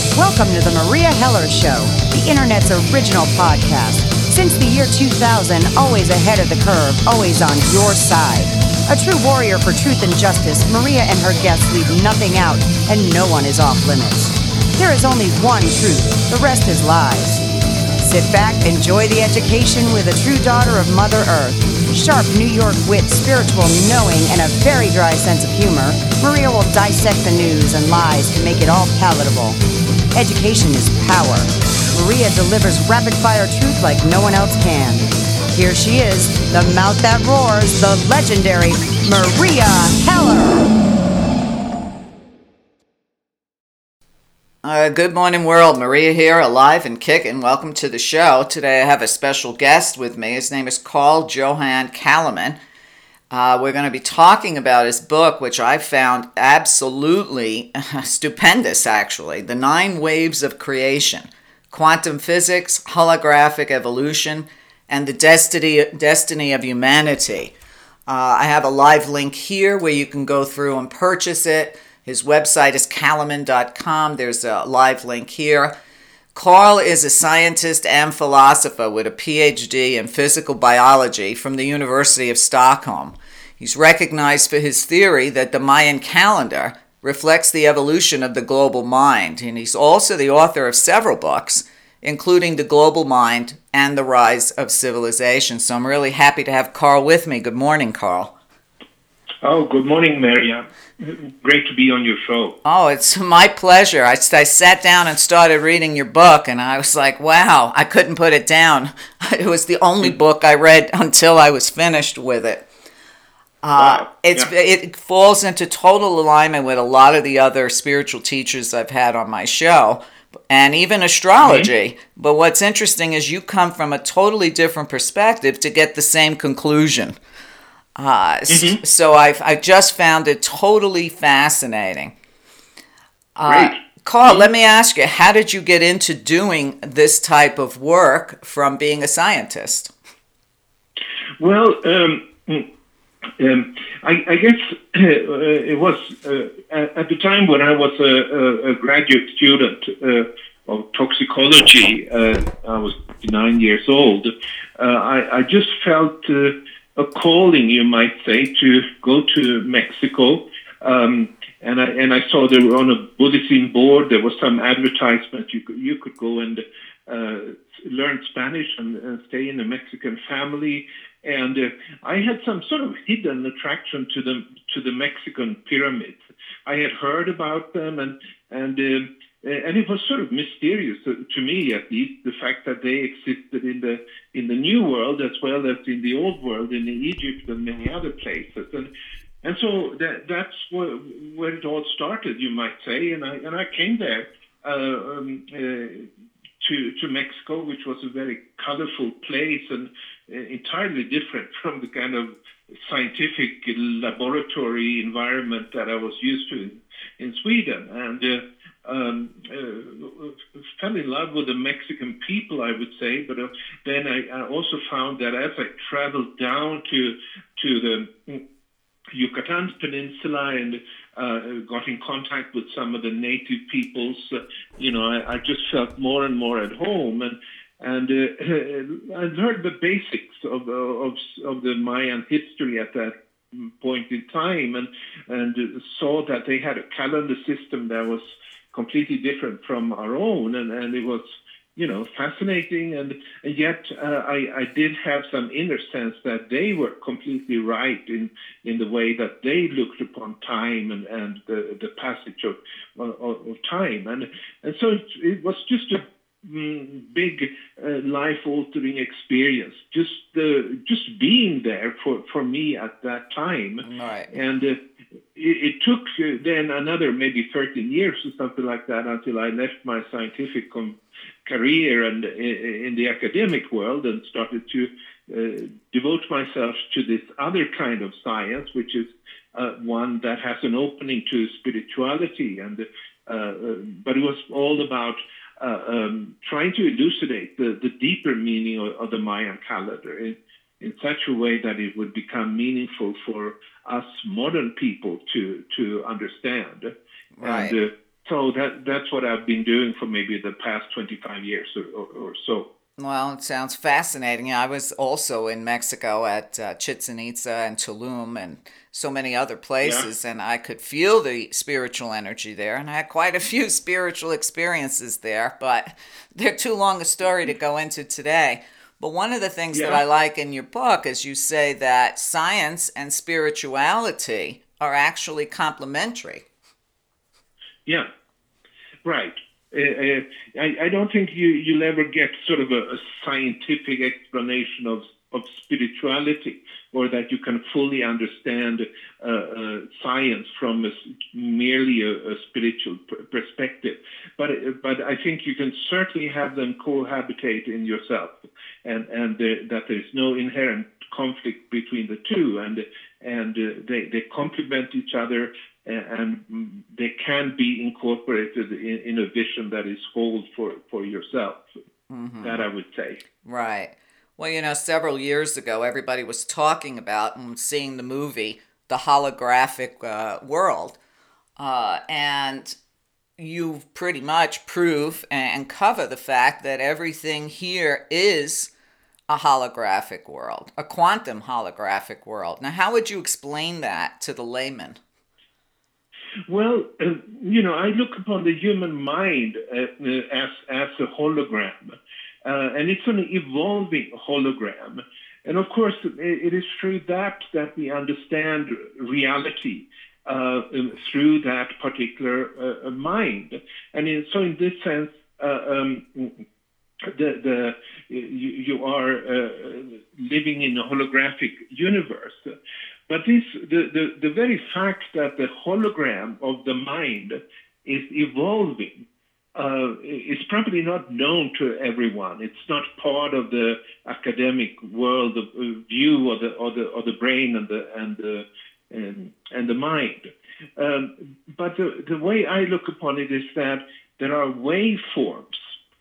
Welcome to the Maria Heller Show, the internet's original podcast. Since the year 2000, always ahead of the curve, always on your side. A true warrior for truth and justice, Maria and her guests leave nothing out, and no one is off limits. There is only one truth, the rest is lies. Sit back, enjoy the education with a true daughter of Mother Earth. Sharp New York wit, spiritual knowing, and a very dry sense of humor, Maria will dissect the news and lies to make it all palatable. Education is power. Maria delivers rapid-fire truth like no one else can. Here she is, the mouth that roars, the legendary Maria Heller. Good morning, world. Maria here, alive and kicking. Welcome to the show. Today I have a special guest with me. His name is Carl Johan Calleman. We're going to be talking about his book, which I found absolutely stupendous, actually. The 9 Waves of Creation, Quantum Physics, Holographic Evolution, and the Destiny of Humanity. I have a live link here where you can go through and purchase it. His website is calleman.com. There's a live link here. Carl is a scientist and philosopher with a PhD in physical biology from the University of Stockholm. He's recognized for his theory that the Mayan calendar reflects the evolution of the global mind, and he's also the author of several books, including The Global Mind and The Rise of Civilization. So I'm really happy to have Carl with me. Good morning, Carl. Oh, good morning, Maria. Great to be on your show. Oh, it's my pleasure. I sat down and started reading your book, and I was like, wow, I couldn't put it down. It was the only book I read until I was finished with it. Wow. It falls into total alignment with a lot of the other spiritual teachers I've had on my show, and even astrology. Mm-hmm. But what's interesting is you come from a totally different perspective to get the same conclusion. So I just found it totally fascinating. Great. Carl, let me ask you, how did you get into doing this type of work from being a scientist? Well, I guess it was at the time when I was a graduate student of toxicology. I was 9 years old. I just felt a calling, you might say, to go to Mexico. And I saw there were on a bulletin board, there was some advertisement. You could go and learn Spanish and stay in a Mexican family. And I had some sort of hidden attraction to the Mexican pyramids. I had heard about them, and it was sort of mysterious to me, at least, the fact that they existed in the New World as well as in the Old World, in Egypt and many other places. And so that's where it all started, you might say. And I came there to Mexico, which was a very colorful place and entirely different from the kind of scientific laboratory environment that I was used to in Sweden. And fell in love with the Mexican people, I would say, but then I also found that as I traveled down to the Yucatan Peninsula and got in contact with some of the native peoples, I just felt more and more at home, and I learned the basics of the Mayan history at that point in time, and saw that they had a calendar system that was completely different from our own, and it was, fascinating, and yet I did have some inner sense that they were completely right in the way that they looked upon time and the passage of time, and so it was just a big life-altering experience, just being there for me at that time. Right. And it took then another maybe 13 years or something like that until I left my scientific career and in the academic world and started to devote myself to this other kind of science, which is one that has an opening to spirituality, and but it was all about trying to elucidate the deeper meaning of the Mayan calendar in such a way that it would become meaningful for us modern people to understand. Right. And So that's what I've been doing for maybe the past 25 years or so. Well, it sounds fascinating. Yeah, I was also in Mexico at Chichen Itza and Tulum and so many other Yeah. places, and I could feel the spiritual energy there. And I had quite a few spiritual experiences there, but they're too long a story to go into today. But one of the things that Yeah. I like in your book is you say that science and spirituality are actually complementary. Yeah. Right. I don't think you'll ever get sort of a scientific explanation of spirituality, or that you can fully understand science from merely a spiritual perspective. But I think you can certainly have them cohabitate in yourself, and that there is no inherent conflict between the two, and they complement each other, and they can be incorporated in a vision that is whole for yourself. That I would say. Right. Well, several years ago, everybody was talking about and seeing the movie, The Holographic World. And you pretty much prove and cover the fact that everything here is a holographic world, a quantum holographic world. Now, how would you explain that to the layman? Well, I look upon the human mind as a hologram, and it's an evolving hologram. And of course, it is through that we understand reality through that particular mind. And so, in this sense, you are living in a holographic universe. But the very fact that the hologram of the mind is evolving is probably not known to everyone. It's not part of the academic world of view of the brain and the mind. But the way I look upon it is that there are waveforms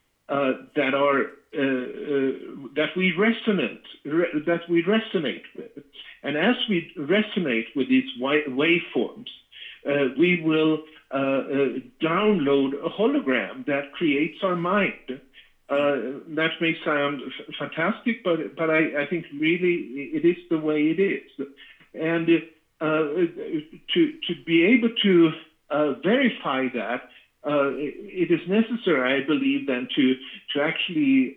that we resonate with. And as we resonate with these waveforms, we will download a hologram that creates our mind. That may sound fantastic, but I think really it is the way it is. And to be able to verify that, it is necessary, I believe, then to actually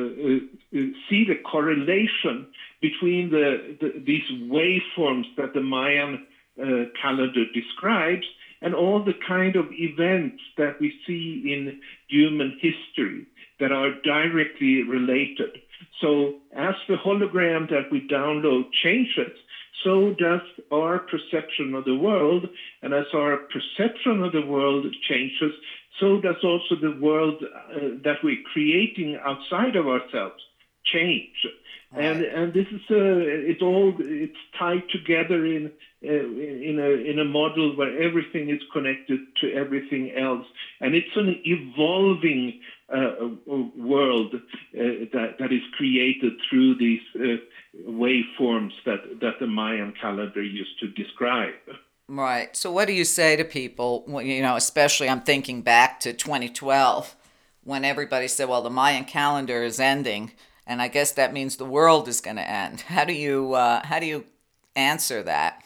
see the correlation between these waveforms that the Mayan calendar describes and all the kind of events that we see in human history that are directly related. So as the hologram that we download changes, so does our perception of the world. And as our perception of the world changes, so does also the world that we're creating outside of ourselves change. Right. And this is it's tied together in a model where everything is connected to everything else, and it's an evolving world that is created through these waveforms that the Mayan calendar used to describe. Right. So what do you say to people, especially I'm thinking back to 2012 when everybody said, well, the Mayan calendar is ending, and I guess that means the world is going to end. How do you answer that?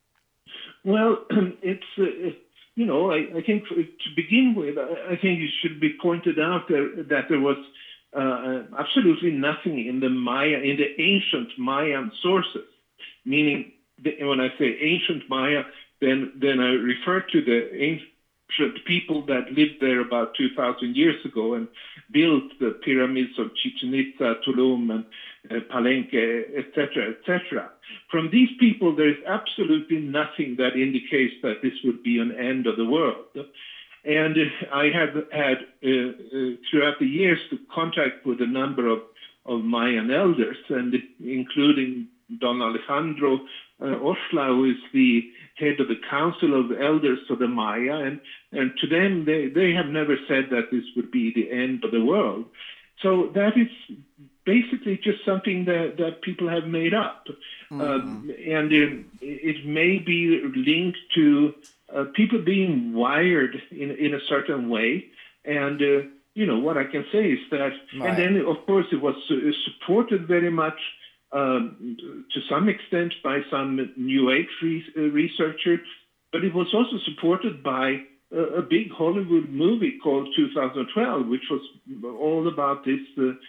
Well, it's I think to begin with, I think it should be pointed out that there was absolutely nothing in the ancient Mayan sources. Meaning, when I say ancient Maya, then I refer to the ancient people that lived there about 2,000 years ago and built the pyramids of Chichen Itza, Tulum, and Palenque, etc., etc. From these people, there is absolutely nothing that indicates that this would be an end of the world. And I have had, throughout the years, contact with a number of Mayan elders, and including Don Alejandro Osla, who is the head of the Council of Elders of the Maya, and to them, they have never said that this would be the end of the world. So that is basically just something that people have made up. Mm-hmm. And it may be linked to people being wired in a certain way. And, what I can say is that, Right. and then, of course, it was supported very much to some extent by some New Age researchers, but it was also supported by a big Hollywood movie called 2012, which was all about this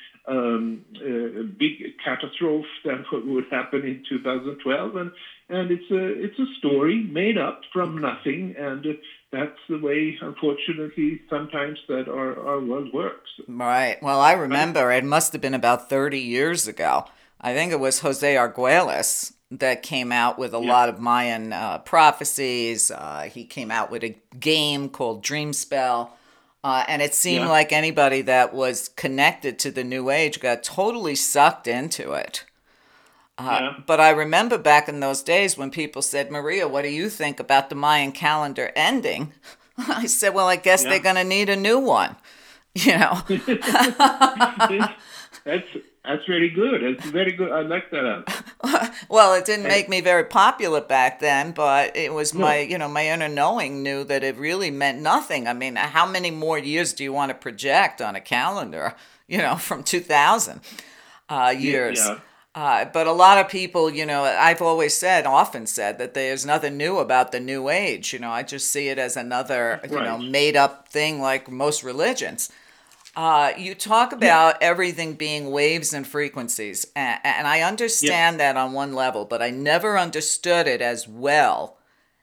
big catastrophe that would happen in 2012, and it's a story made up from nothing, and that's the way, unfortunately, sometimes that our world works. Right. Well, I remember it must have been about 30 years ago. I think it was Jose Arguelles that came out with a lot of Mayan prophecies. He came out with a game called Dreamspell. And it seemed like anybody that was connected to the New Age got totally sucked into it. But I remember back in those days when people said, Maria, what do you think about the Mayan calendar ending? I said, well, I guess they're going to need a new one, That's very good. It's very good. I like that. Well, it didn't make me very popular back then, but it was my inner knowing knew that it really meant nothing. I mean, how many more years do you want to project on a calendar, from 2000 years? But a lot of people, I've often said that there's nothing new about the New Age. I just see it as another, made up thing like most religions. You talk about everything being waves and frequencies, and I understand that on one level, but I never understood it as well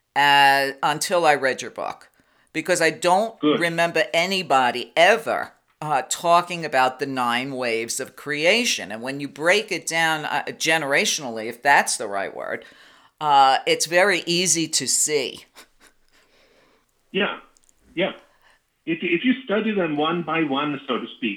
until I read your book, because I don't remember anybody ever talking about the 9 waves of creation. And when you break it down generationally, if that's the right word, it's very easy to see. Yeah. If you study them one by one, so to speak,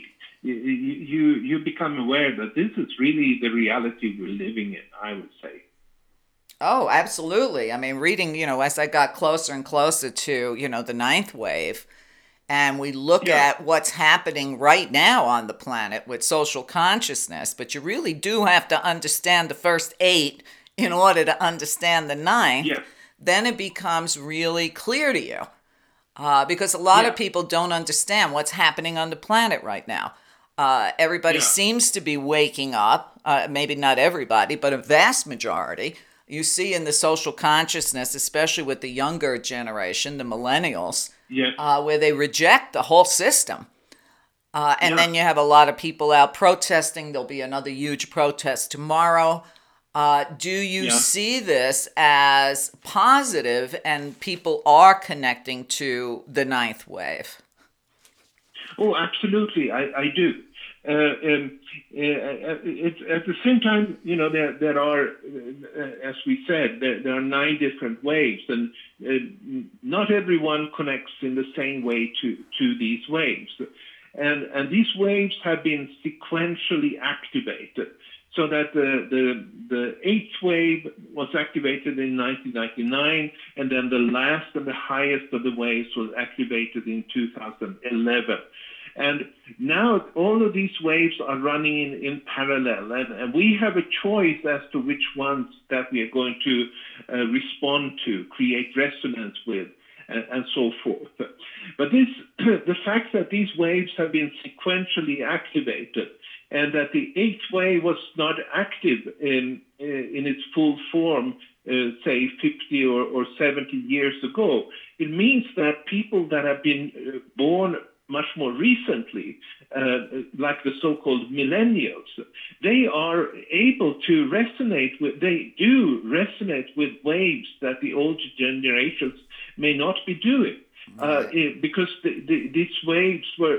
you become aware that this is really the reality we're living in, I would say. Oh, absolutely. I mean, reading, as I got closer and closer to, the 9th wave, and we look at what's happening right now on the planet with social consciousness, but you really do have to understand the first 8 in order to understand the 9th, then it becomes really clear to you. Because a lot of people don't understand what's happening on the planet right now. Everybody seems to be waking up, maybe not everybody, but a vast majority. You see in the social consciousness, especially with the younger generation, the millennials, where they reject the whole system. And then you have a lot of people out protesting. There'll be another huge protest tomorrow. Do you see this as positive and people are connecting to the 9th wave? Oh, absolutely. I do. It's at the same time, there are, as we said, there are 9 different waves, and not everyone connects in the same way to these waves. And these waves have been sequentially activated. So that the 8th wave was activated in 1999, and then the last and the highest of the waves was activated in 2011. And now all of these waves are running in parallel, and we have a choice as to which ones that we are going to respond to, create resonance with, and so forth. But the fact that these waves have been sequentially activated, and that the 8th wave was not active in its full form, say 50 or 70 years ago, it means that people that have been born much more recently, like the so-called millennials, they are able to resonate with waves that the older generations may not be doing. Because these waves were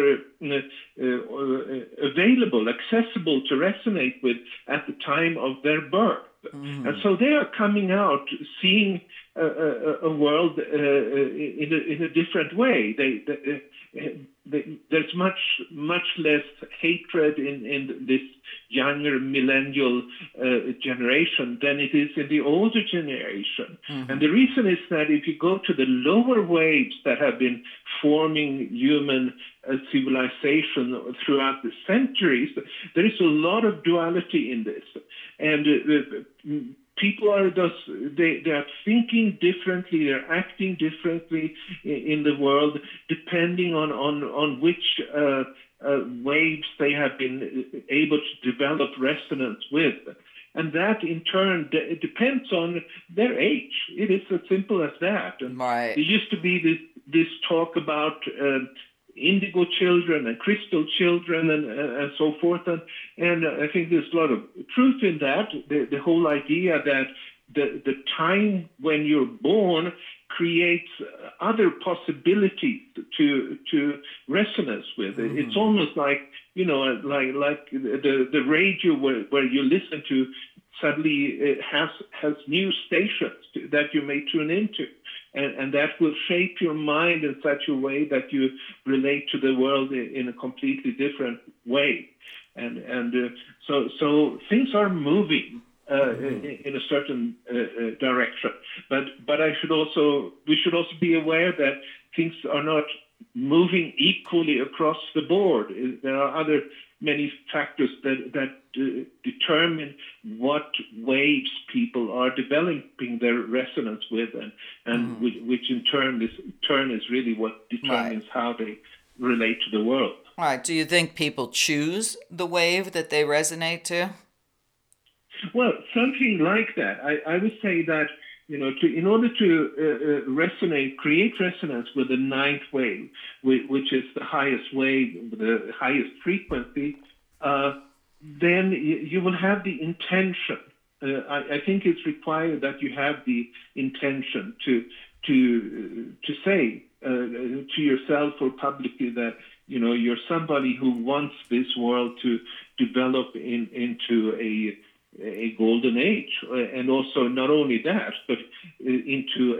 available, accessible to resonate with at the time of their birth. And so they are coming out, seeing a world in a different way. There's much less hatred in this younger millennial generation than it is in the older generation. And the reason is that if you go to the lower waves that have been forming human civilization throughout the centuries, there is a lot of duality in this. And people are they are thinking differently, they're acting differently in the world, depending on which waves they have been able to develop resonance with. And that, in turn, depends on their age. It is as simple as that. And Right. there used to be this talk about indigo children and crystal children and so forth. And I think there's a lot of truth in that. The whole idea that the time when you're born creates other possibilities to resonance with. It's almost like, like the radio where you listen to suddenly has new stations that you may tune into. And that will shape your mind in such a way that you relate to the world in a completely different way. And so things are moving in a certain direction. But we should also be aware that things are not moving equally across the board. There are many factors that determine what waves people are developing their resonance with, and which in turn is really what determines how they relate to the world. Right. Do you think people choose the wave that they resonate to? Well, something like that. I would say that, in order to create resonance with the ninth wave, which is the highest wave, the highest frequency, then you will have the intention. I think it's required that you have the intention to say to yourself or publicly that you're somebody who wants this world to develop into a golden age, and also not only that, but into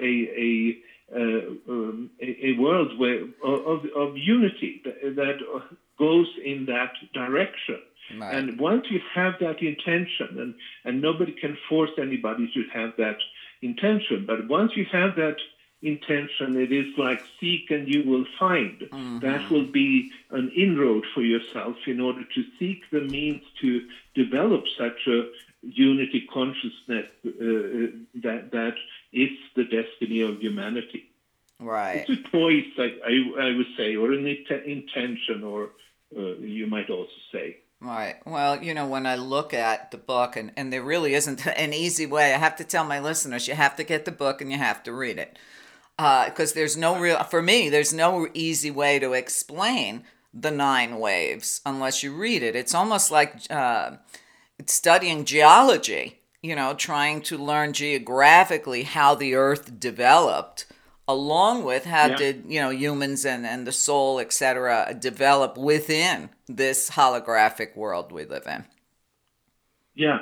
a world of unity that goes in that direction. Right. And once you have that intention, and nobody can force anybody to have that intention, but once you have that intention, it is like seek and you will find. Mm-hmm. That will be an inroad for yourself in order to seek the means to develop such a unity consciousness that is the destiny of humanity. Right. It's a choice, I would say, or an intention, or you might also say. Right. Well, when I look at the book, and there really isn't an easy way. I have to tell my listeners, you have to get the book and you have to read it. Because there's no easy way to explain the 9 waves unless you read it. It's almost like studying geology, trying to learn geographically how the earth developed, along with how did, humans and the soul, etc., develop within this holographic world we live in. Yeah.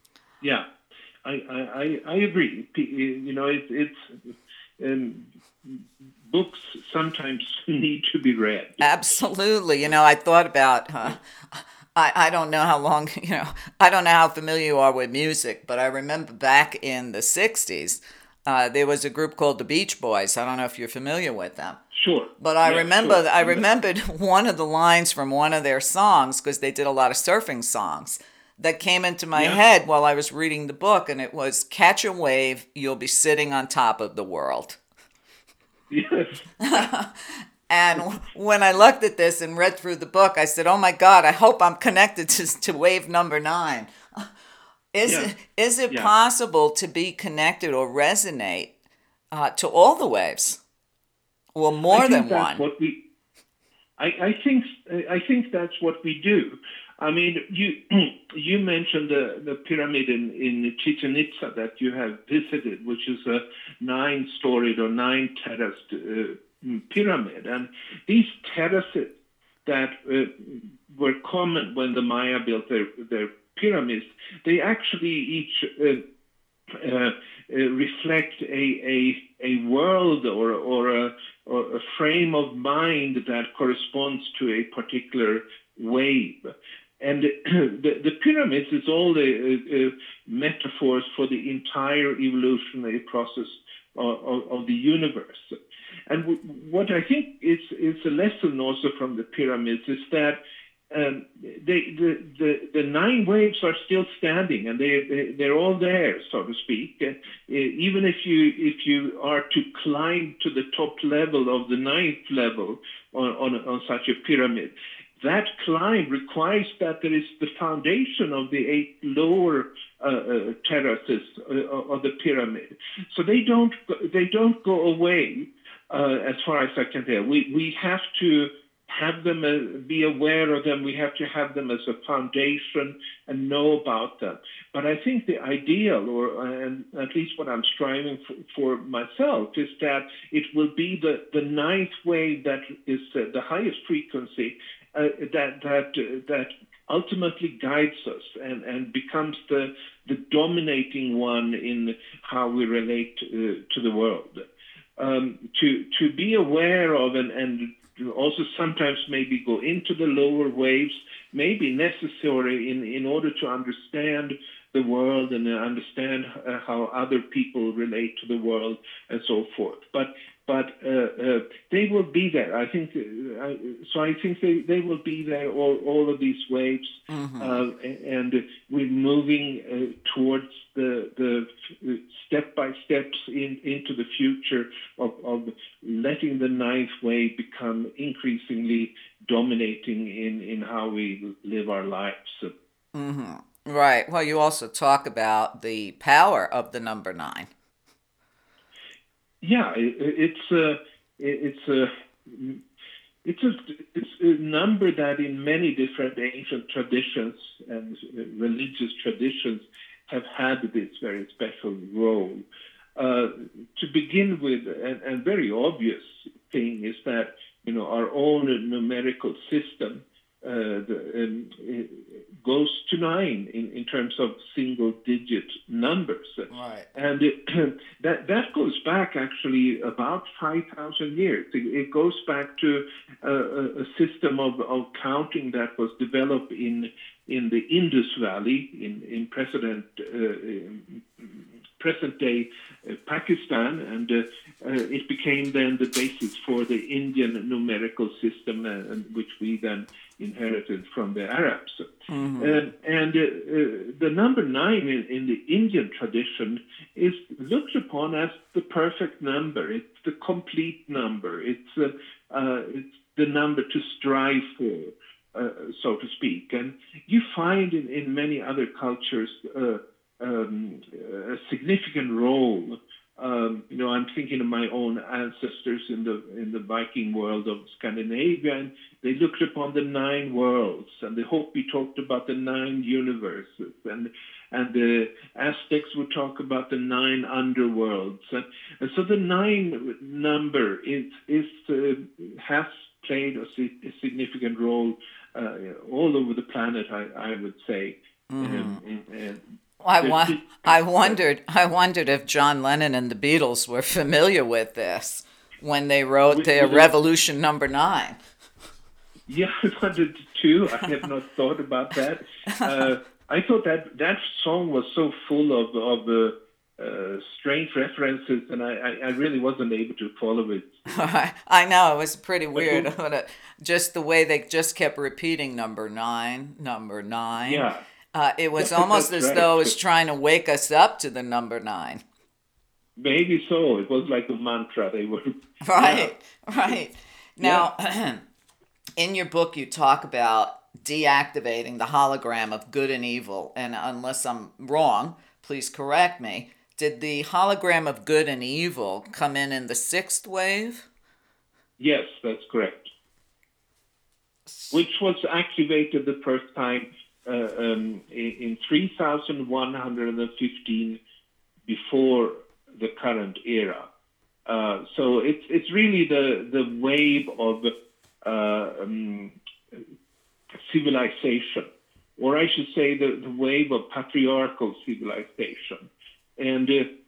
I agree. Books sometimes need to be read. Absolutely. I thought about, I don't know how long, I don't know how familiar you are with music, but I remember back in the 60s, there was a group called the Beach Boys. I don't know if you're familiar with them. Sure. But I remembered one of the lines from one of their songs, because they did a lot of surfing songs, that came into my head while I was reading the book, and it was, "Catch a wave, you'll be sitting on top of the world." Yes. And when I looked at this and read through the book, I said, "Oh my God, I hope I'm connected to wave number 9." Is it possible to be connected or resonate to all the waves, or more than one? I think that's what we do. I mean, you mentioned the pyramid in Chichen Itza that you have visited, which is a 9-storied or 9-terraced pyramid, and these terraces that were common when the Maya built their pyramids, they actually each reflect a world or a frame of mind that corresponds to a particular wave. And the pyramids is all the metaphors for the entire evolutionary process of the universe. And what I think is a lesson also from the pyramids is that the nine waves are still standing, and they're all there, so to speak. Even if you are to climb to the top level of the ninth level on such a pyramid, that climb requires that there is the foundation of the eight lower terraces of the pyramid. So they don't go away, as far as I can tell. We have to have them, be aware of them. We have to have them as a foundation and know about them. But I think the ideal, and at least what I'm striving for myself, is that it will be the ninth wave that is the highest frequency that ultimately guides us and becomes the dominating one in how we relate to the world. To be aware of and also sometimes maybe go into the lower waves may be necessary in order to understand the world and understand how other people relate to the world and so forth. But they will be there. I think so. I think they will be there. All of these waves, and we're moving towards the step by steps into the future of letting the ninth wave become increasingly dominating in how we live our lives. Right. Well, you also talk about the power of the number nine. Yeah, it's a number that in many different ancient traditions and religious traditions have had this very special role. To begin with, and very obvious thing is that our own numerical system goes to 9 in terms of single-digit numbers. Right. And that goes back actually about 5,000 years. It goes back to a system of counting that was developed in the Indus Valley in present-day Pakistan, and it became then the basis for the Indian numerical system, which we then inherited from the Arabs. And the number 9 in the Indian tradition is looked upon as the perfect number. It's the complete number. It's the number to strive for, so to speak. And you find in many other cultures a significant role. I'm thinking of my own ancestors in the Viking world of Scandinavia, and they looked upon the 9 worlds, and the Hopi talked about the 9 universes, and the Aztecs would talk about the 9 underworlds, and so the 9 number has played a significant role all over the planet, I would say. I wondered if John Lennon and the Beatles were familiar with this when they wrote their Revolution number 9. Yeah, I wondered too. I had not thought about that. I thought that song was so full of strange references, and I really wasn't able to follow it. I know, it was pretty weird. Just the way they just kept repeating number 9, number 9. Yeah. It was almost as though it was trying to wake us up to the number 9. Maybe so. It was like a mantra they were. Right, yeah. Right. Now, in your book, you talk about deactivating the hologram of good and evil. And unless I'm wrong, please correct me. Did the hologram of good and evil come in the 6th wave? Yes, that's correct. Which was activated the first time in 3115 before the current era. So it's really the wave of civilization, or I should say the wave of patriarchal civilization. And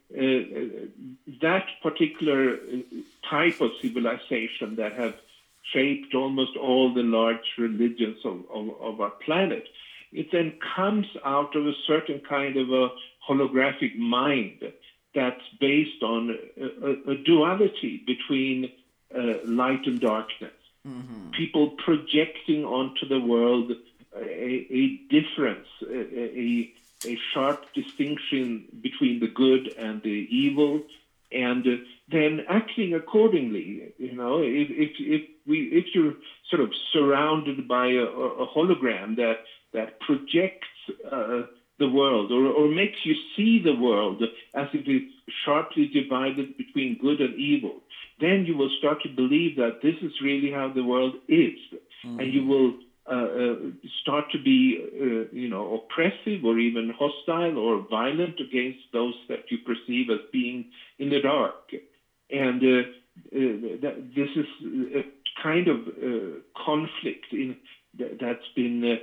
that particular type of civilization that have shaped almost all the large religions of our planet, it then comes out of a certain kind of a holographic mind that's based on a duality between light and darkness. people projecting onto the world a difference, a sharp distinction between the good and the evil, and then acting accordingly. If you're sort of surrounded by a hologram that projects the world, or makes you see the world as if it's sharply divided between good and evil, then you will start to believe that this is really how the world is, and you will start to be, oppressive or even hostile or violent against those that you perceive as being in the dark. And this is a kind of conflict that's been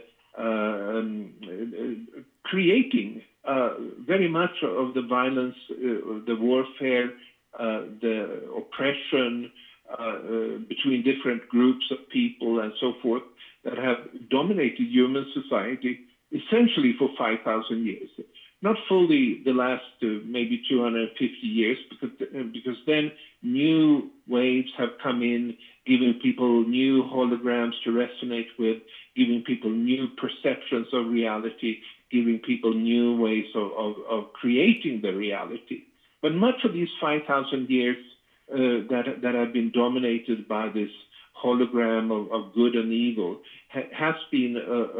creating very much of the violence, the warfare, the oppression between different groups of people and so forth that have dominated human society essentially for 5,000 years. Not fully the last maybe 250 years, because then new waves have come in, giving people new holograms to resonate with, giving people new perceptions of reality, giving people new ways of creating the reality. But much of these 5,000 years that have been dominated by this hologram of good and evil has been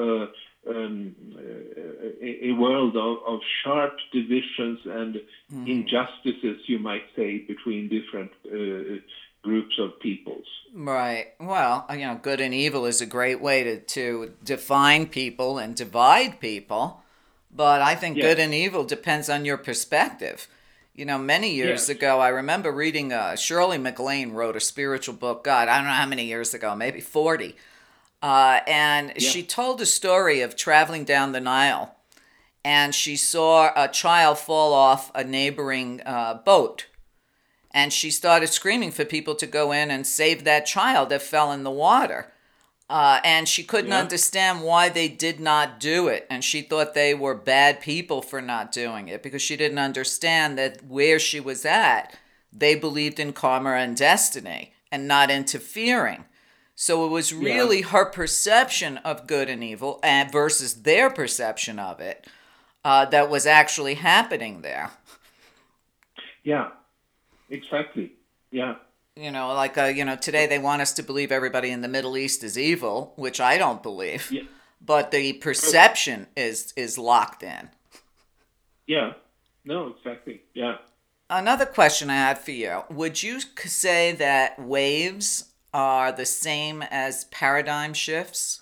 a world of sharp divisions and injustices, you might say, between different groups of peoples. Right. Well, good and evil is a great way to define people and divide people. But I think good and evil depends on your perspective. Many years ago, I remember reading Shirley MacLaine wrote a spiritual book, God, I don't know how many years ago, maybe 40. And she told a story of traveling down the Nile, and she saw a child fall off a neighboring boat. And she started screaming for people to go in and save that child that fell in the water. And she couldn't understand why they did not do it. And she thought they were bad people for not doing it, because she didn't understand that where she was at, they believed in karma and destiny and not interfering. So it was really her perception of good and evil versus their perception of it that was actually happening there. Yeah, exactly. Yeah. Today they want us to believe everybody in the Middle East is evil, which I don't believe. Yeah. But the perception is locked in. Yeah. No, exactly. Yeah. Another question I had for you. Would you say that waves are the same as paradigm shifts?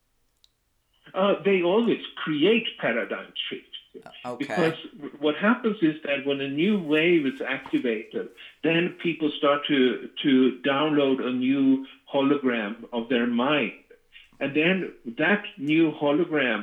They always create paradigm shifts. Okay. Because what happens is that when a new wave is activated, then people start to download a new hologram of their mind. And then that new hologram,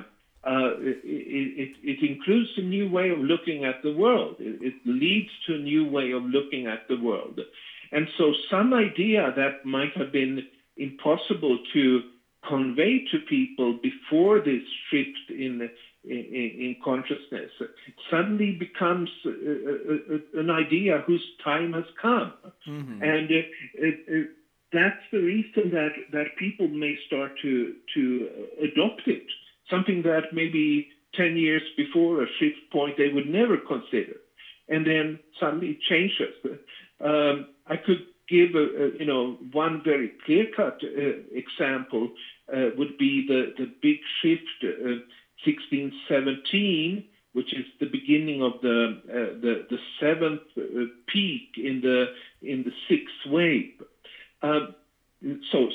it includes a new way of looking at the world. It leads to a new way of looking at the world. And so some idea that might have been impossible to convey to people before this shift in consciousness suddenly becomes an idea whose time has come. Mm-hmm. And that's the reason that people may start to adopt it, something that maybe 10 years before a shift point they would never consider, and then suddenly it changes. I could give one very clear-cut example would be the big shift 1617, which is the beginning of the seventh peak in the sixth wave. So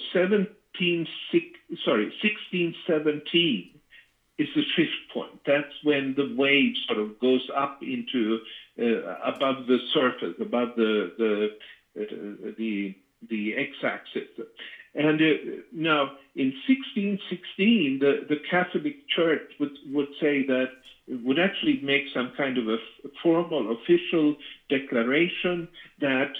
1617 is the shift point. That's when the wave sort of goes up into above the surface, above the x-axis. And now, in 1616, the Catholic Church would say that would actually make some kind of a formal, official declaration that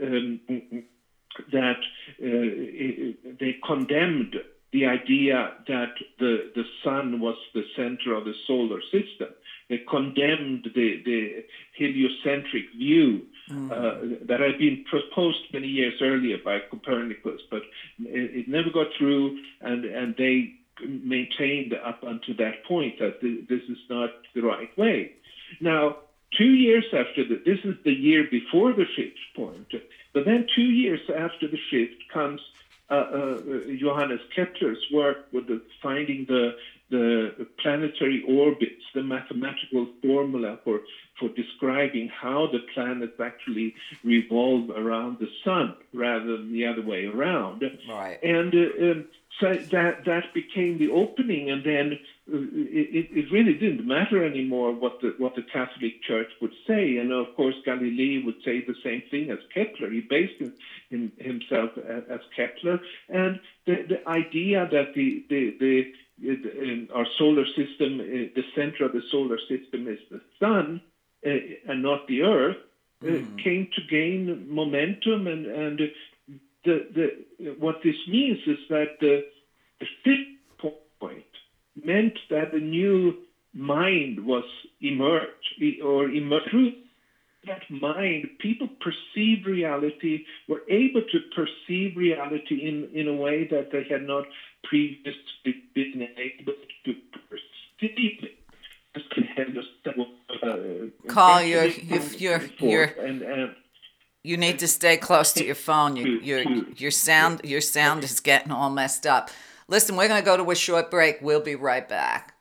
they condemned the idea that the sun was the center of the solar system. They condemned the heliocentric view that had been proposed many years earlier by Copernicus, but it never got through, and they maintained up until that point that this is not the right way. Now, 2 years after this is the year before the fifth point, but then 2 years after the fifth comes Johannes Kepler's work with finding the planetary orbits, the mathematical formula for describing how the planets actually revolve around the sun rather than the other way around. Right. And so that became the opening, and then it really didn't matter anymore what the Catholic Church would say. And of course, Galilei would say the same thing as Kepler. He based himself as Kepler, and the idea that our solar system, the center of the solar system is the sun and not the Earth, came to gain momentum, and what this means is that the fifth point meant that a new mind was emerged. Through that mind, people perceived reality, were able to perceive reality in a way that they had not previously been able to perceive it. Carl, you need to stay close to your phone. Your sound is getting all messed up. Listen, we're going to go to a short break. We'll be right back.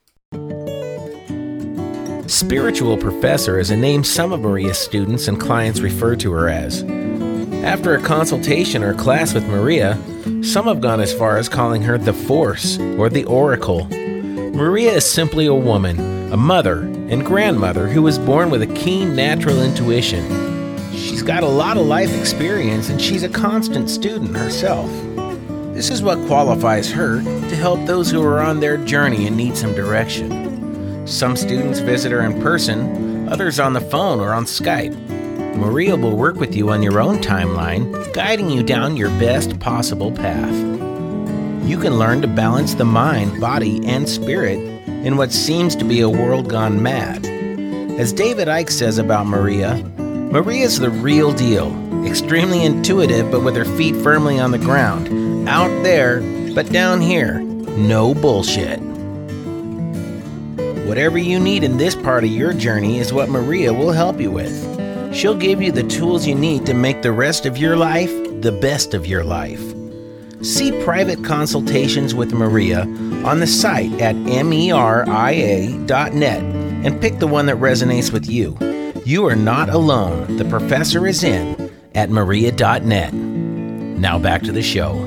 Spiritual professor is a name some of Maria's students and clients refer to her as. After a consultation or class with Maria, some have gone as far as calling her the Force or the Oracle. Maria is simply a woman, a mother and grandmother who was born with a keen natural intuition. She's got a lot of life experience and she's a constant student herself. This is what qualifies her to help those who are on their journey and need some direction. Some students visit her in person, others on the phone or on Skype. Maria will work with you on your own timeline, guiding you down your best possible path. You can learn to balance the mind, body, and spirit in what seems to be a world gone mad. As David Icke says about Maria, Maria's the real deal, extremely intuitive but with her feet firmly on the ground, out there but down here, no bullshit. Whatever you need in this part of your journey is what Maria will help you with. She'll give you the tools you need to make the rest of your life the best of your life. See private consultations with Maria on the site at meria.net and pick the one that resonates with you. You are not alone. The professor is in at meria.net. Now back to the show.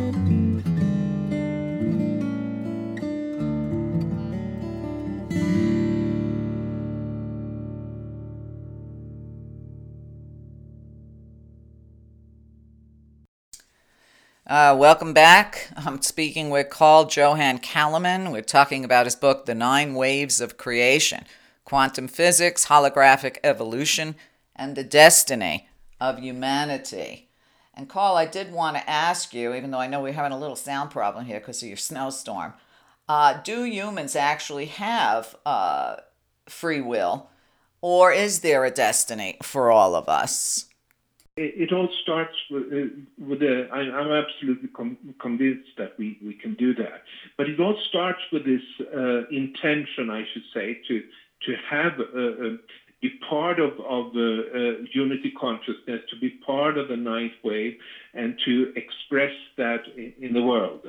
Welcome back. I'm speaking with Carl Johan Calleman. We're talking about his book, The 9 Waves of Creation, Quantum Physics, Holographic Evolution, and the Destiny of Humanity. And Carl, I did want to ask you, even though I know we're having a little sound problem here because of your snowstorm, do humans actually have free will, or is there a destiny for all of us? It all starts with I'm absolutely convinced that we can do that. But it all starts with this intention, I should say, to have be part of the unity consciousness, to be part of the ninth wave, and to express that in the world.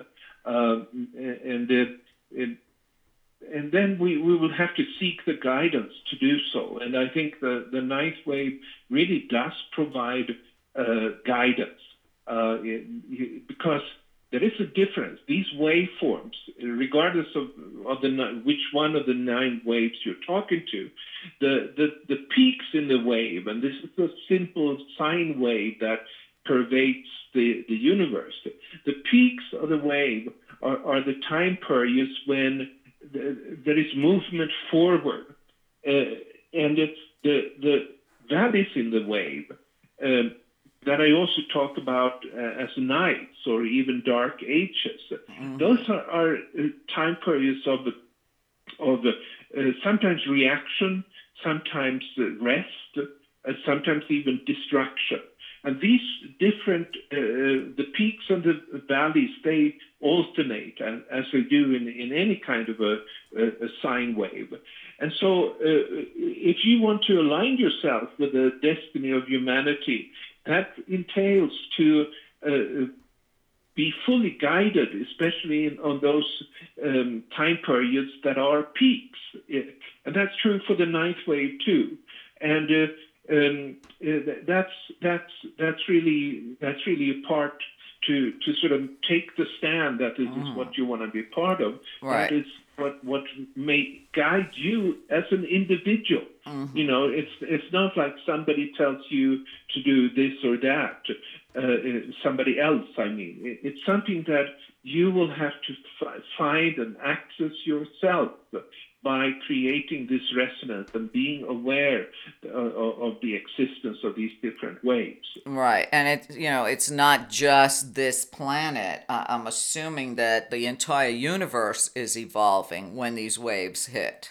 And then we will have to seek the guidance to do so. And I think the ninth wave really does provide guidance because there is a difference. These waveforms, regardless of which one of the 9 waves you're talking to, the peaks in the wave, and this is a simple sine wave that pervades the universe. The peaks of the wave are the time periods when there is movement forward, and it's the valleys in the wave that I also talk about as nights or even dark ages. Mm-hmm. Those are time periods of sometimes reaction, sometimes rest, sometimes even destruction. And these different, the peaks and the valleys, they alternate as they do in any kind of a sine wave. And so if you want to align yourself with the destiny of humanity, that entails to be fully guided, especially on those time periods that are peaks. And that's true for the ninth wave too. And that's really a part to sort of take the stand that this is what you want to be part of. Right. That is what may guide you as an individual. You know, it's not like somebody tells you to do this or that. Somebody else, I mean. It's something that you will have to find and access yourself by creating this resonance and being aware of the existence of these different waves. Right, and it's not just this planet. I'm assuming that the entire universe is evolving when these waves hit.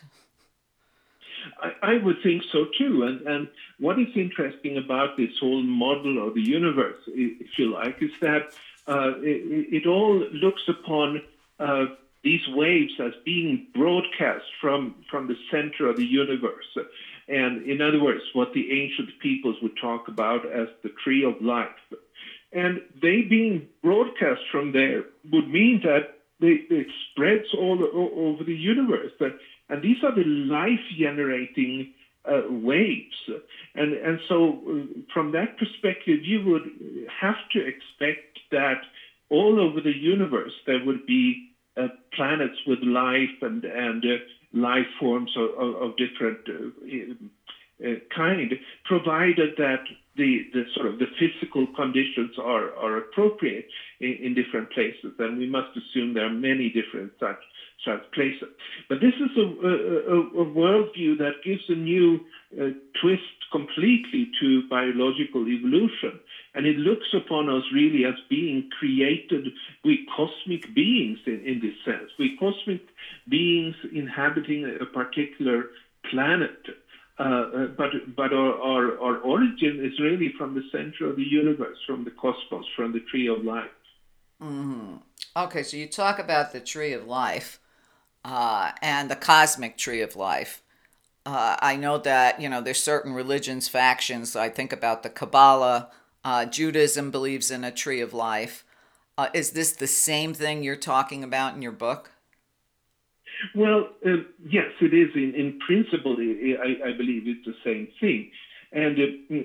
I would think so too. And what is interesting about this whole model of the universe, if you like, is that it all looks upon these waves as being broadcast from the center of the universe. And in other words, what the ancient peoples would talk about as the tree of life. And they being broadcast from there would mean that it spreads all over the universe. And these are the life-generating waves. And so from that perspective, you would have to expect that all over the universe there would be planets with life and life forms of different kind, provided that the sort of the physical conditions are appropriate in different places. And we must assume there are many different such places. But this is a worldview that gives a new twist completely to biological evolution. And it looks upon us really as being created, we cosmic beings in this sense. We cosmic beings inhabiting a particular planet. But our origin is really from the center of the universe, from the cosmos, from the tree of life. Mm-hmm. Okay, so you talk about the tree of life and the cosmic tree of life. I know that, there's certain religions, factions. I think about the Kabbalah. Judaism believes in a tree of life. Is this the same thing you're talking about in your book? Well, yes, it is. In principle, I believe it's the same thing. And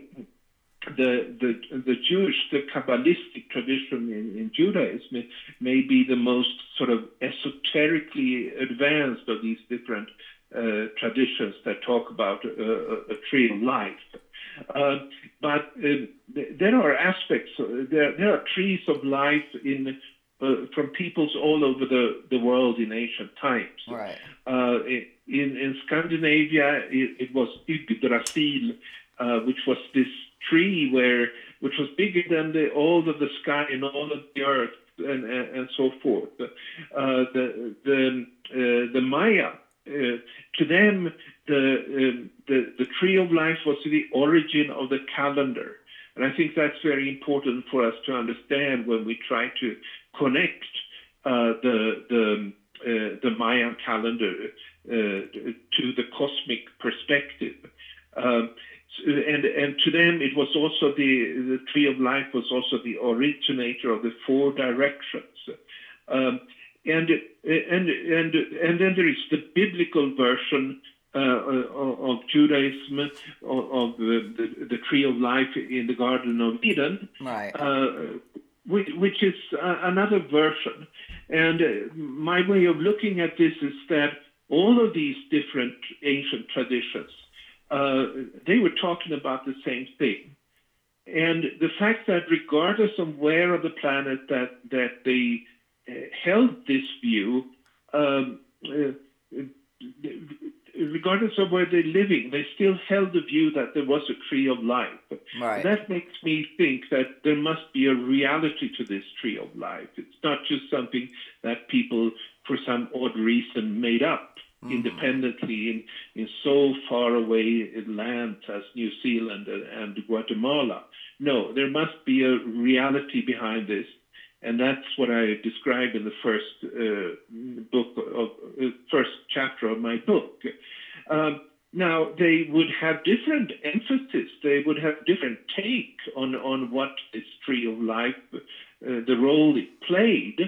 the Jewish, the Kabbalistic tradition in Judaism may be the most sort of esoterically advanced of these different traditions that talk about a tree of life. But there are aspects, there are trees of life from peoples all over the world in ancient times. Right. In Scandinavia, it was Yggdrasil, which was this tree which was bigger than all of the sky and all of the earth and so forth. The Maya, to them, the tree of life was the origin of the calendar. And I think that's very important for us to understand when we try to connect the Mayan calendar to the cosmic perspective. And to them, it was also the tree of life was also the originator of the four directions. And then there is the biblical version of Judaism of the tree of life in the Garden of Eden, right. Which is another version. And my way of looking at this is that all of these different ancient traditions, they were talking about the same thing. And the fact that regardless of where on the planet that they held this view, regardless of where they're living, they still held the view that there was a tree of life. Right. That makes me think that there must be a reality to this tree of life. It's not just something that people, for some odd reason, made up. independently in so far away lands as New Zealand and Guatemala. No, there must be a reality behind this, and that's what I describe in the first chapter of my book. Now, they would have different emphasis. They would have different take on what this tree of life, the role it played.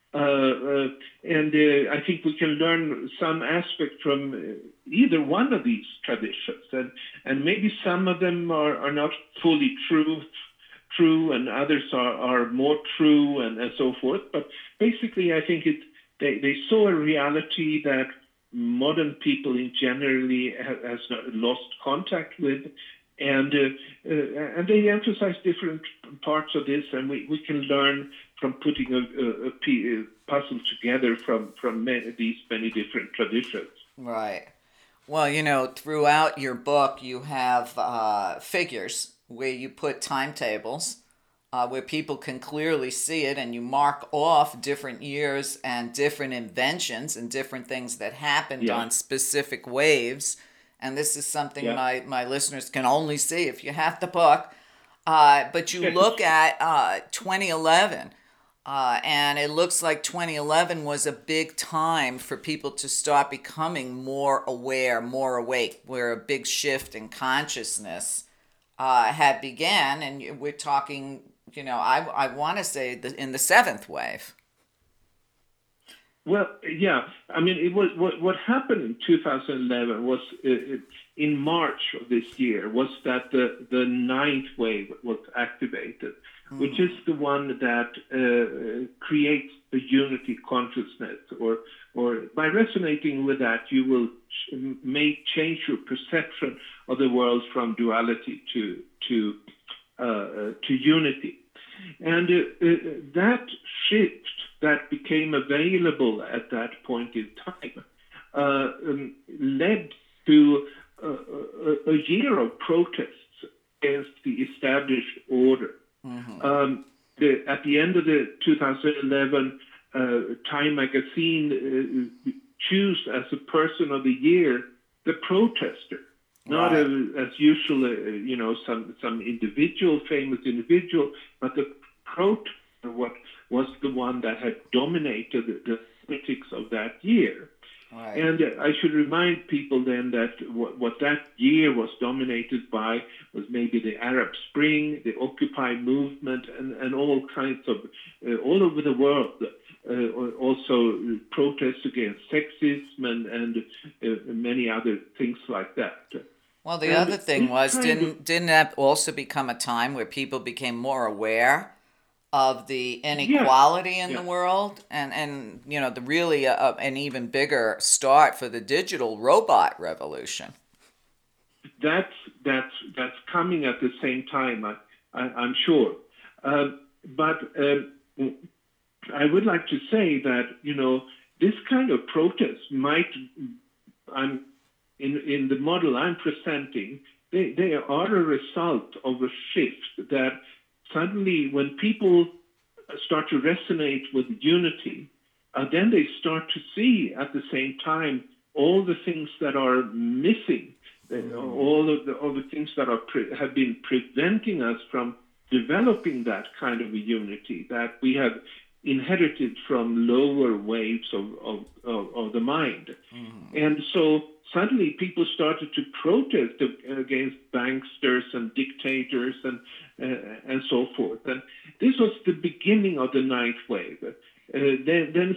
And I think we can learn some aspect from either one of these traditions. And maybe some of them are not fully true, and others are more true, and so forth. But basically, I think they saw a reality that modern people in generally has lost contact with, and they emphasize different parts of this, and we can learn from putting a puzzle together from these many different traditions. Right. Well, throughout your book, you have figures where you put timetables where people can clearly see it, and you mark off different years and different inventions and different things that happened on specific waves. And this is something my listeners can only see if you have the book. But you look at 2011, and it looks like 2011 was a big time for people to start becoming more aware, more awake, where a big shift in consciousness had began. And we're talking, I want to say in the seventh wave. Well, yeah. I mean, it was what happened in 2011 was in March of this year was that the ninth wave was activated, which is the one that creates the unity consciousness, or by resonating with that, you will may change your perception of the world from duality to unity, and that shift that became available at that point in time led to a year of protests against the established order. At the end of the 2011, Time magazine chose as a person of the year the protester, not as usual, some individual, famous individual, but the protester. What was the one that had dominated the politics of that year. Right. And I should remind people then that what that year was dominated by was maybe the Arab Spring, the Occupy movement, and all kinds of, all over the world, also protests against sexism and many other things like that. Well, the other thing was, didn't that also become a time where people became more aware of the inequality in the world, and the really an even bigger start for the digital robot revolution? That's coming at the same time, I'm sure. But I would like to say that this kind of protest might, in the model I'm presenting, they are a result of a shift that. Suddenly, when people start to resonate with unity, then they start to see at the same time all the things that are missing, all the things that have been preventing us from developing that kind of a unity that we have inherited from lower waves of the mind. And so suddenly people started to protest against banksters and dictators and so forth. And this was the beginning of the ninth wave. Then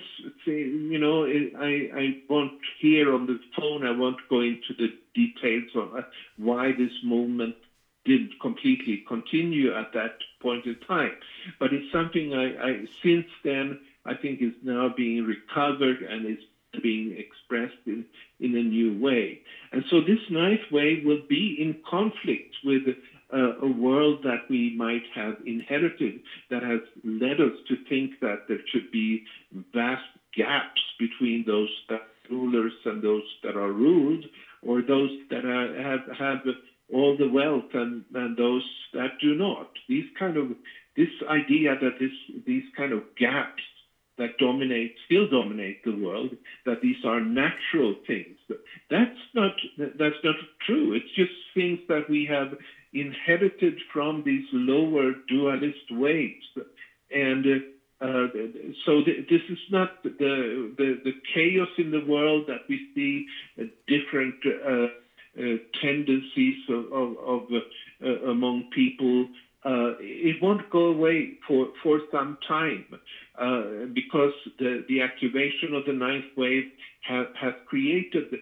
I won't here on the phone, I won't go into the details of why this movement didn't completely continue at that point in time. But it's something I since then, I think is now being recovered and is being expressed in a new way. And so this ninth wave will be in conflict with a world that we might have inherited that has led us to think that there should be vast gaps between those that are rulers and those that are ruled, or those that have all the wealth and those that do not. This idea that these kind of gaps that dominate still dominate the world, that these are natural things. That's not true. It's just things that we have inherited from these lower dualist ways. And so this is not the chaos in the world that we see, different tendencies of among people. It won't go away for some time because the activation of the ninth wave has created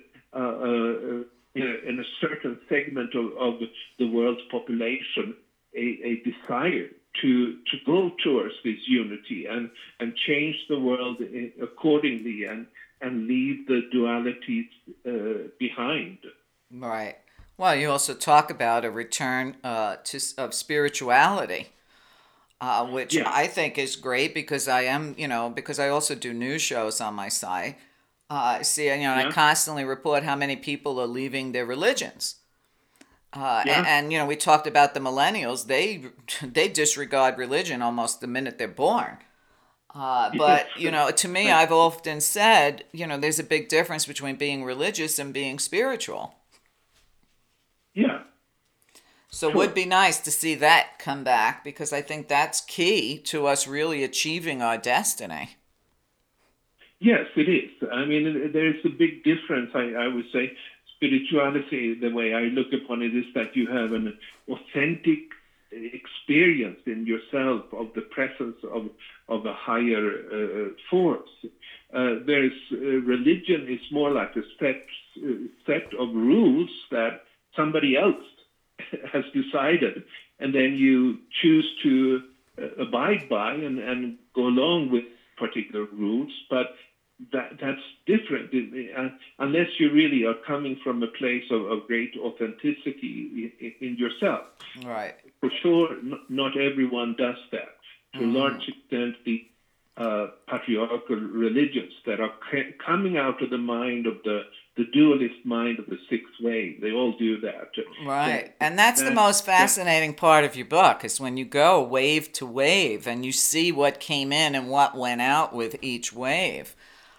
in a certain segment of the world's population a desire to go towards this unity and change the world accordingly and leave the dualities behind. Right. Well, you also talk about a return of spirituality, which I think is great because because I also do news shows on my site. I constantly report how many people are leaving their religions. And we talked about the millennials. They disregard religion almost the minute they're born. But to me, I've often said, there's a big difference between being religious and being spiritual. Yeah. So it would be nice to see that come back because I think that's key to us really achieving our destiny. Yes, it is. I mean, there's a big difference, I would say. Spirituality, the way I look upon it, is that you have an authentic experience in yourself of the presence of a higher force. There's religion is more like a set of rules that somebody else has decided, and then you choose to abide by and go along with particular rules, but that's different unless you really are coming from a place of great authenticity in yourself. Right. For sure, not everyone does that. To a large extent, the patriarchal religions that are coming out of the mind of the dualist mind of the sixth wave, they all do that. Right. And that's the most fascinating part of your book is when you go wave to wave and you see what came in and what went out with each wave.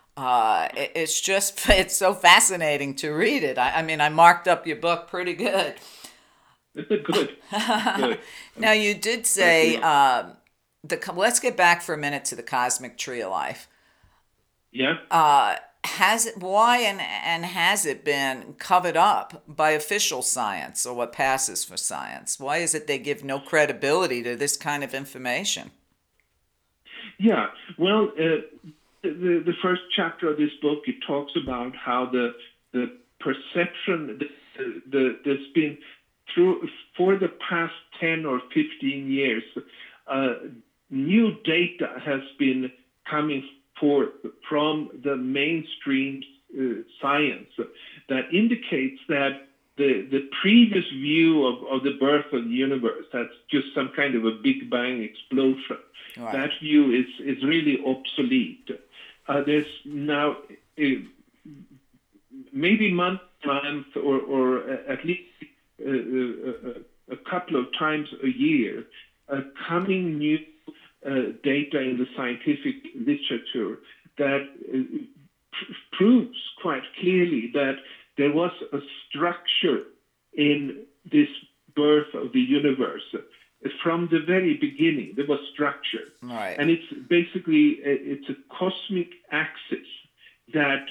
It's so fascinating to read it. I mean, I marked up your book pretty good. Good. Now, you did say, let's get back for a minute to the cosmic tree of life. Yeah. Why has it been covered up by official science or what passes for science? Why is it they give no credibility to this kind of information? Yeah. Well, the first chapter of this book, it talks about how the perception there's been for the past 10 or 15 years, new data has been coming forth from the mainstream science that indicates that the previous view of the birth of the universe, that's just some kind of a Big Bang explosion, right. That view is really obsolete. There's now maybe month or at least a couple of times a year coming new data in the scientific literature that proves quite clearly that there was a structure in this birth of the universe. From the very beginning, there was structure. Right. And it's basically it's a cosmic axis that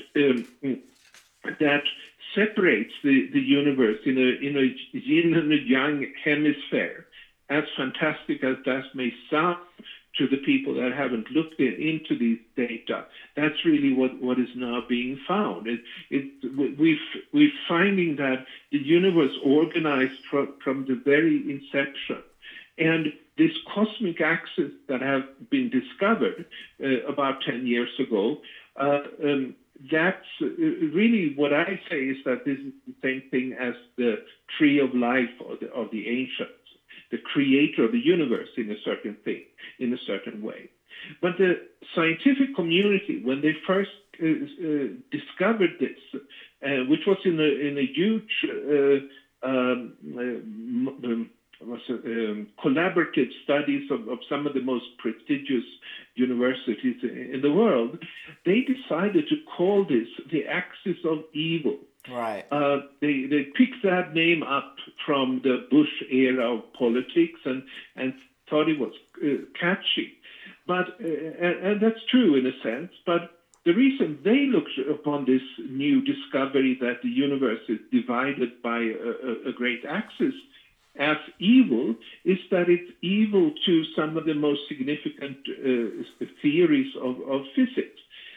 separates the universe in a yin and a yang hemisphere. As fantastic as that may sound to the people that haven't looked into these data, that's really what is now being found. We're finding that the universe organized from the very inception. And this cosmic axis that have been discovered about 10 years ago, that's really what I say is that this is the same thing as the tree of life of the ancients, the creator of the universe in a certain way. But the scientific community, when they first discovered this, which was in a huge collaborative studies of some of the most prestigious universities in the world, they decided to call this the axis of evil. Right. They picked that name up from the Bush era of politics and thought it was catchy. But and that's true in a sense, but the reason they looked upon this new discovery that the universe is divided by a great axis as evil is that it's evil to some of the most significant theories of physics.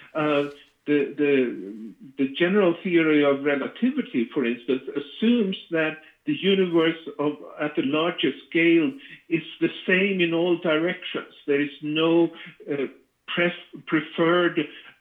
The general theory of relativity, for instance, assumes that the universe at the larger scale is the same in all directions. There is no preferred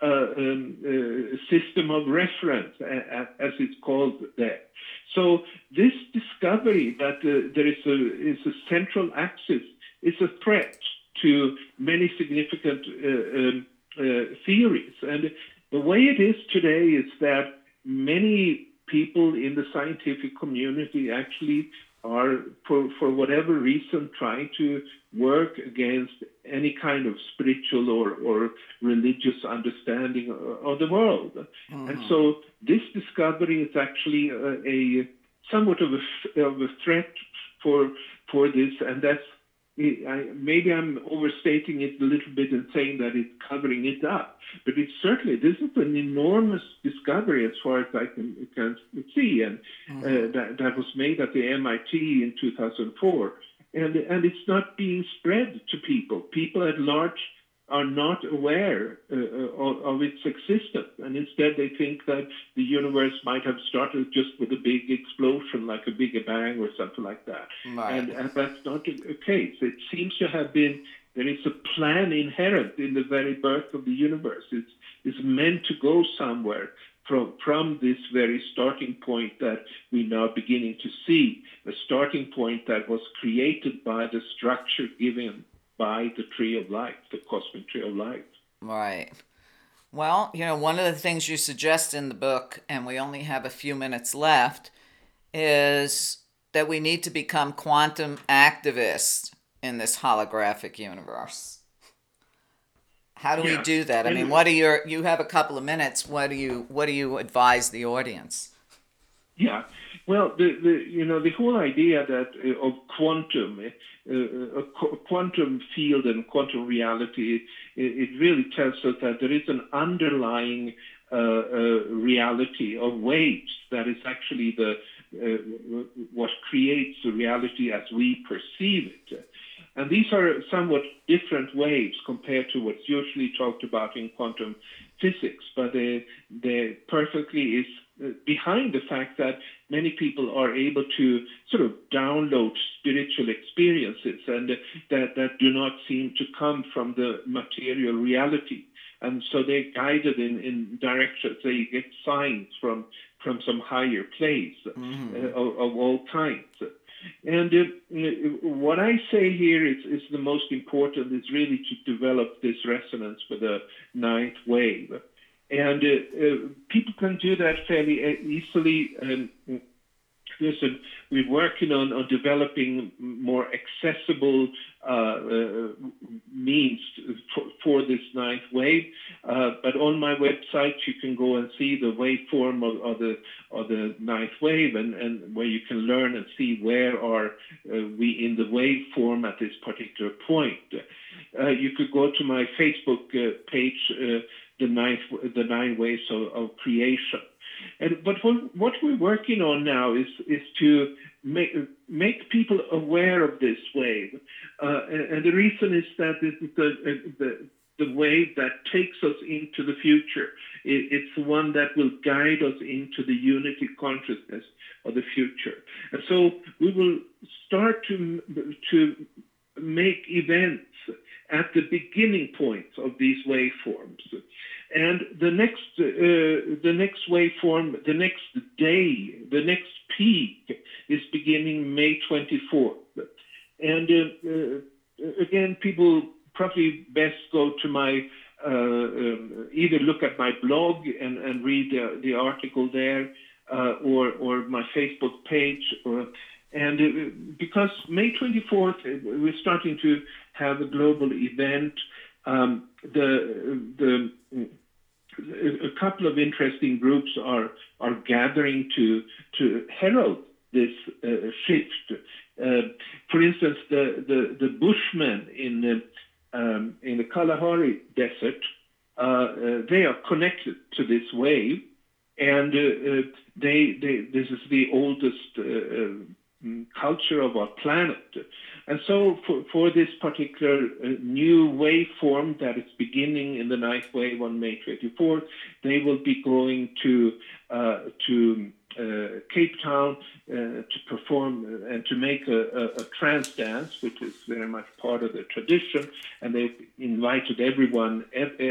system of reference, as it's called there. So this discovery that there is a central axis is a threat to many significant theories. And the way it is today is that many people in the scientific community actually are, for whatever reason, trying to work against any kind of spiritual or religious understanding of the world. Mm-hmm. And so this discovery is actually a somewhat of a threat for this, and that's maybe I'm overstating it a little bit and saying that it's covering it up, but it's certainly, this is an enormous discovery as far as I can see, and that was made at the MIT in 2004, and it's not being spread to people. People at large are not aware of its existence, and instead they think that the universe might have started just with a big explosion, like a Big Bang or something like that. Right. And that's not the case. It seems to have been, there is a plan inherent in the very birth of the universe. It's meant to go somewhere from this very starting point that we're now beginning to see, a starting point that was created by the structure given by the tree of life, the cosmic tree of life. Right. Well, one of the things you suggest in the book, and we only have a few minutes left, is that we need to become quantum activists in this holographic universe. How do we do that? I mean, you have a couple of minutes. What do you advise the audience? Yeah. Well, the whole idea that of quantum, a quantum field and quantum reality, it really tells us that there is an underlying reality of waves that is actually what creates the reality as we perceive it. And these are somewhat different waves compared to what's usually talked about in quantum physics, but they perfectly is behind the fact that many people are able to sort of download spiritual experiences and that do not seem to come from the material reality. And so they're guided in directions. They get signs from some higher place of all kinds. And what I say here is the most important is really to develop this resonance with the ninth wave. And people can do that fairly easily. We're working on developing more accessible means for this ninth wave. But on my website, you can go and see the waveform of the ninth wave, and where you can learn and see where are we in the waveform at this particular point. You could go to my Facebook page, the nine waves of creation. But what we're working on now is to make people aware of this wave, and the reason is that this is the wave that takes us into the future. It's the one that will guide us into the unity consciousness of the future. And so we will start to make events at the beginning points of these waveforms. And the next waveform, the next day, the next peak is beginning May 24th. And again, people probably best go to my, either look at my blog and read the article there, or my Facebook page. And because May 24th, we're starting to have a global event. A couple of interesting groups are gathering to herald this shift. For instance, the Bushmen in the Kalahari Desert, they are connected to this wave, and this is the oldest culture of our planet. And so for this particular new waveform that is beginning in the ninth wave on May 24th, they will be going to Cape Town to perform and to make a trance dance, which is very much part of the tradition. And they've invited everyone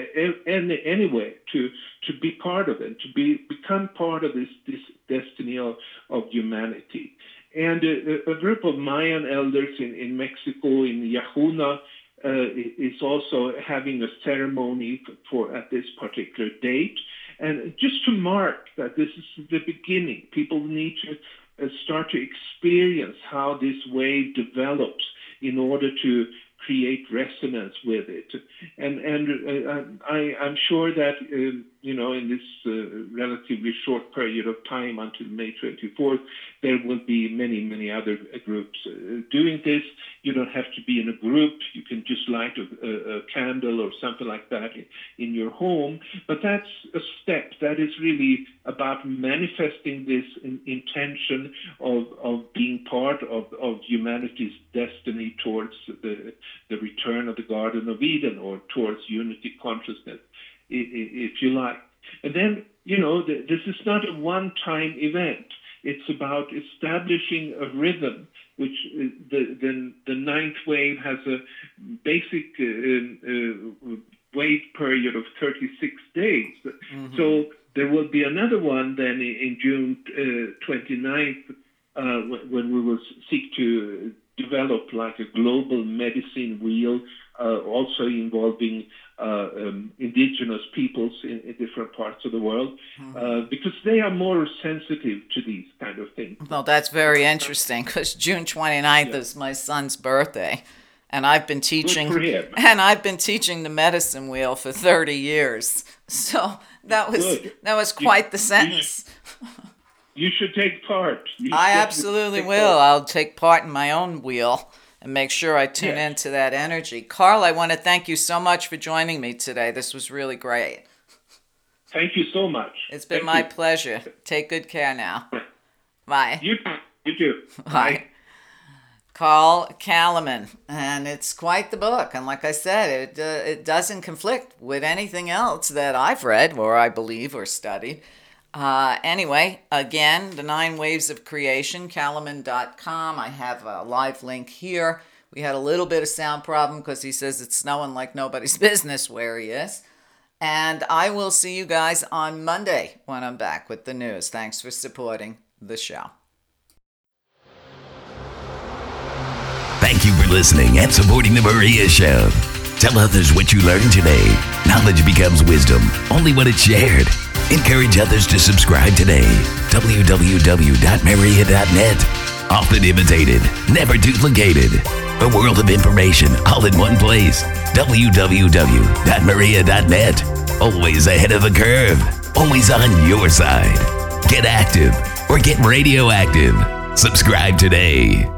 anyway to be part of it, to become part of this destiny of humanity. And a group of Mayan elders in Mexico, in Yajuna, is also having a ceremony at this particular date. And just to mark that this is the beginning, people need to start to experience how this wave develops in order to create resonance with it. And I'm sure that, in this relatively short period of time until May 24th, there will be many, many other groups doing this. You don't have to be in a group. You can just light a candle or something like that in your home. But that's a step that is really about manifesting this intention of being part of humanity's destiny towards the return of the Garden of Eden, or towards unity consciousness, if you like. And then, this is not a one-time event. It's about establishing a rhythm, which the ninth wave has a basic wave period of 36 days. Mm-hmm. So there will be another one then in June 29th, when we will seek to develop like a global medicine wheel, also involving indigenous peoples in different parts of the world, because they are more sensitive to these kind of things. Well, that's very interesting, because June 29th is my son's birthday, and I've been teaching the medicine wheel for 30 years. So that was quite the sentence. You should take part. I absolutely will. I'll take part in my own wheel and make sure I tune into that energy. Carl, I want to thank you so much for joining me today. This was really great. Thank you so much. It's been my pleasure. Take good care now. Bye. You too. Bye. Carl Kalaman, and it's quite the book. And like I said, it doesn't conflict with anything else that I've read or I believe or studied. Anyway, again, the 9 Waves of Creation, Kalaman.com. I have a live link here. We had a little bit of sound problem because he says it's snowing like nobody's business where he is. And I will see you guys on Monday when I'm back with the news. Thanks for supporting the show. Thank you for listening and supporting The Maria Show. Tell others what you learned today. Knowledge becomes wisdom only when it's shared. Encourage others to subscribe today. www.maria.net. Often imitated, never duplicated. A world of information all in one place. www.maria.net. Always ahead of the curve. Always on your side. Get active or get radioactive. Subscribe today.